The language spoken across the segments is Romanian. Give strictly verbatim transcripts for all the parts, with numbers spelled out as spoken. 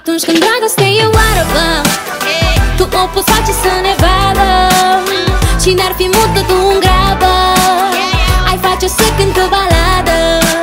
Atunci când dragostea e oară, tu o poți face să ne vadă. Cine ar fi mută tu în grabă, ai face să cânt o baladă.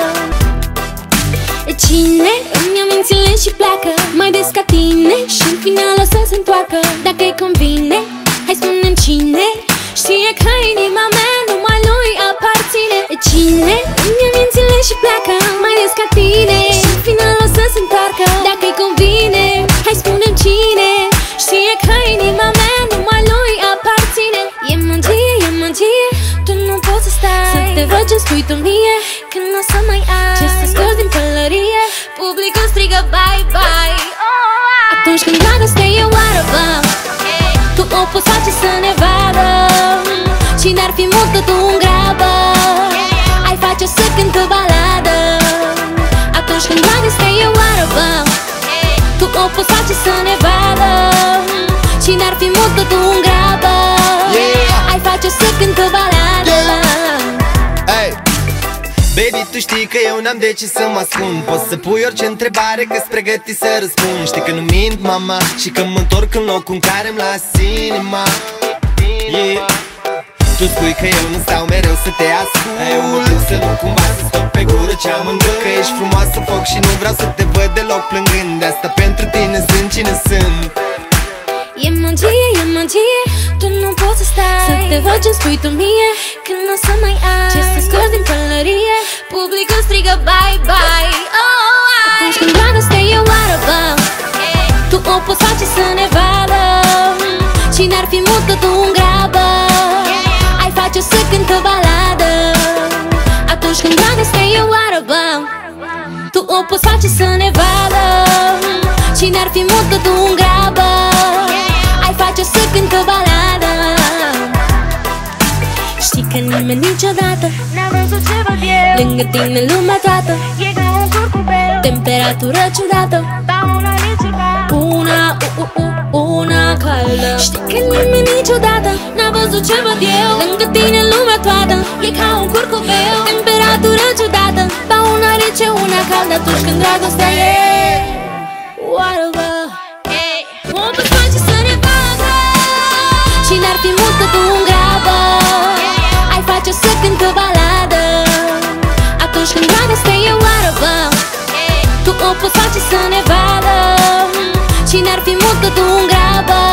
Cine îmi ia mințile și pleacă mai des ca tine și în final o să se întoarcă. Dacă-i convine, hai spune-mi cine știe că inima mea numai lui aparține. Cine îmi ia mințile și pleacă mai des ca tine și în final o să se întoarcă. Dacă-i convine, hai spune-mi cine știe că inima mea numai lui aparține. E magie, e magie, tu nu poți să stai să te văd ce-mi spui tu mie, când n-o să mai ai ce să scoți din pălărie. Publicul strigă bye bye. Atunci când dragostea e oară, tu o poți face să ne vadă. Cine ar fi mută tu în grabă, ai face să cânt o baladă. Atunci când dragostea e oară, tu o poți face să ne vadă. Cine ar fi mută tu în grabă, ai face să cânt o baladă. Hey. Baby, tu știi că eu n-am de ce să mă ascund. Poți să pui orice întrebare, că-s pregătit să răspund. Știi că nu mint, mama, și că mă întorc în locul în care îmi las inima. Yeah. Tu spui că eu nu stau mereu să te ascult, eu mă duc să nu cumva să stop pe gură ce-am în gând. Că ești frumoasă foc și nu vreau să te văd deloc plângând. De asta pentru tine sunt cine sunt. E magie, e magie, tu nu poți să stai să te văd ce-mi spui tu mie, când n-o să mai ai ce să scoți din pălărie. Publicul strigă bye bye. Oh, atunci când dragostea e oară, tu o poți face să ne vadă. Cine ar fi mută tu în grabă, ai face să cânt o baladă. Atunci când dragostea e oară, tu o poți face să ne vadă. Cine ar fi mută tu în grabă, ai face să cânt o baladă. Știi că nimeni niciodată n-a văzut ce văd eu lângă tine lumea toată. E ca un curcubeu, Temperatură ciudată, ba una e ceva, una, u, u, u, una caldă. Știi că nimeni niciodată n-a văzut ce văd eu lângă tine lumea toată. E ca un curcubeu, temperatură ciudată, ba una rece, una caldă. Atunci când dragostea e oară, o poți face să ne vadă. Cine ar fi mută tu în grabă, ai face să cânt o baladă. Atunci când dragostea e oară, tu o poți face să ne vadă. Cine ar fi mută tu în grabă,